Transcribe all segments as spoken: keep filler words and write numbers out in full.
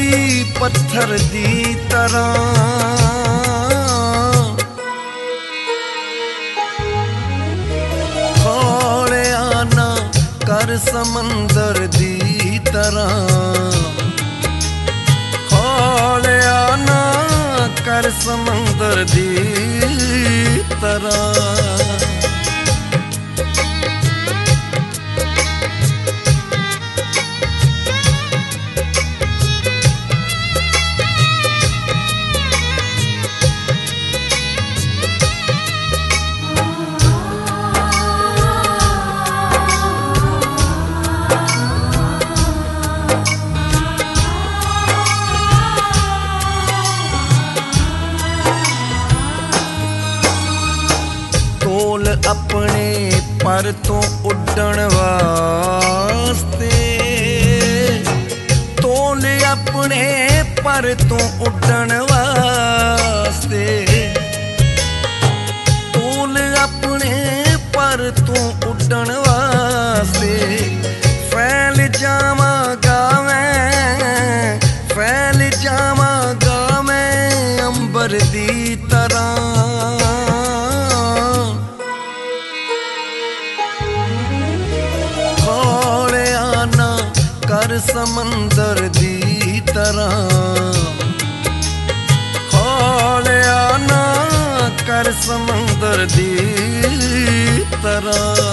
पत्थर दी तरह खोलिया ना कर समंदर दी तरह खोलिया ना कर समंदर दी तरह। अपने पर तो उड़न वास्ते तोल अपने पर तो उड़न वास्ते तोल अपने पर तो उड़न वास्ते फैल जावांगा मैं फैल जावांगा मैं अंबर दी तरह कर समंदर दी तरह खोलिया ना कर समंदर दी तरह।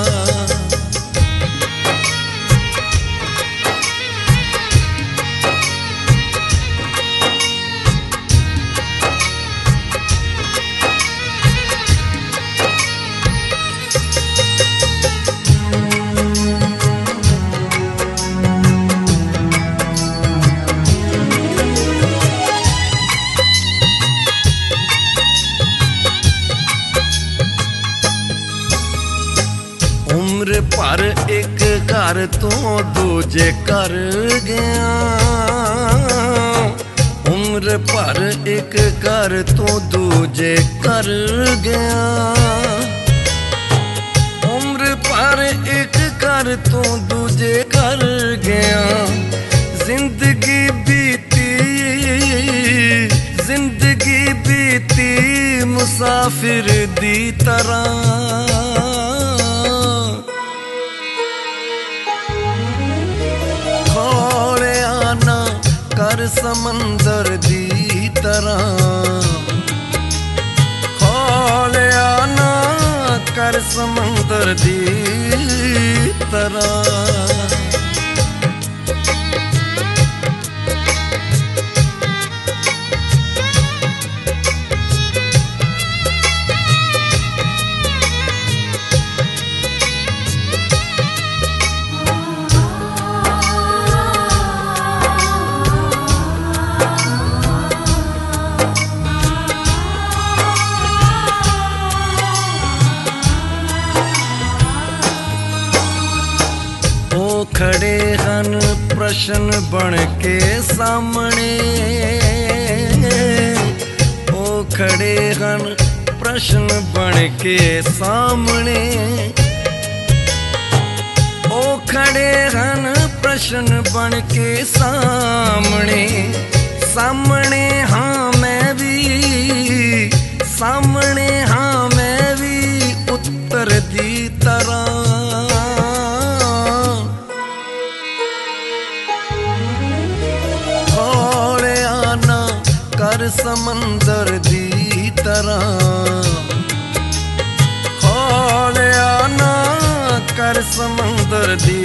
उम्र पर एक घर तो दूजे कर गया उम्र पर एक घर तो दूजे कर गया उम्र पर एक घर तो दूजे कर गया जिंदगी बीती जिंदगी बीती मुसाफिर दी तरह कर समंदर दी तरह खोलिया ना कर समंदर दी तरह। खड़े हन प्रश्न बन के सामने ओ खड़े हन प्रश्न बन के सामने ओ खड़े हन प्रश्न बन के सामने सामने हाँ मैं भी सामने हाँ मैं भी उत्तर दी तरह कर समंदर दी तरह खोलिया ना कर समंदर दी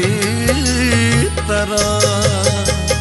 तरह।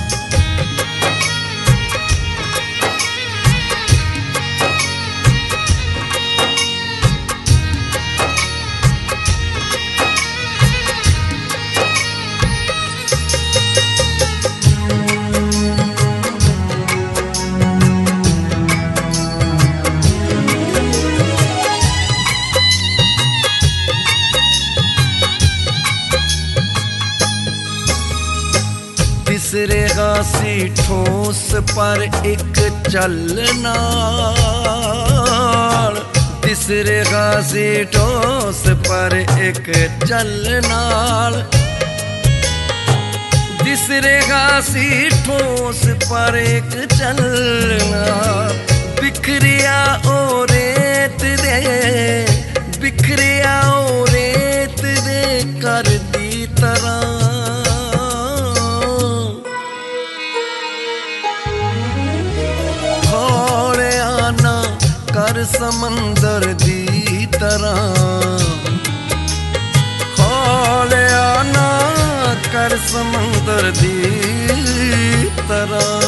तीसरे गासी ठोस पर एक चलना तीसरे गासी ठोस पर एक चलना जिस बिसरेगा सी ठोस पर एक चलना, बिखरिया ओ रेत दे, बिखरिया ओ रेत दे कर दी तरह। हौले आना कर समंदर दी तरह, हौले आना कर समंदर दी तरह।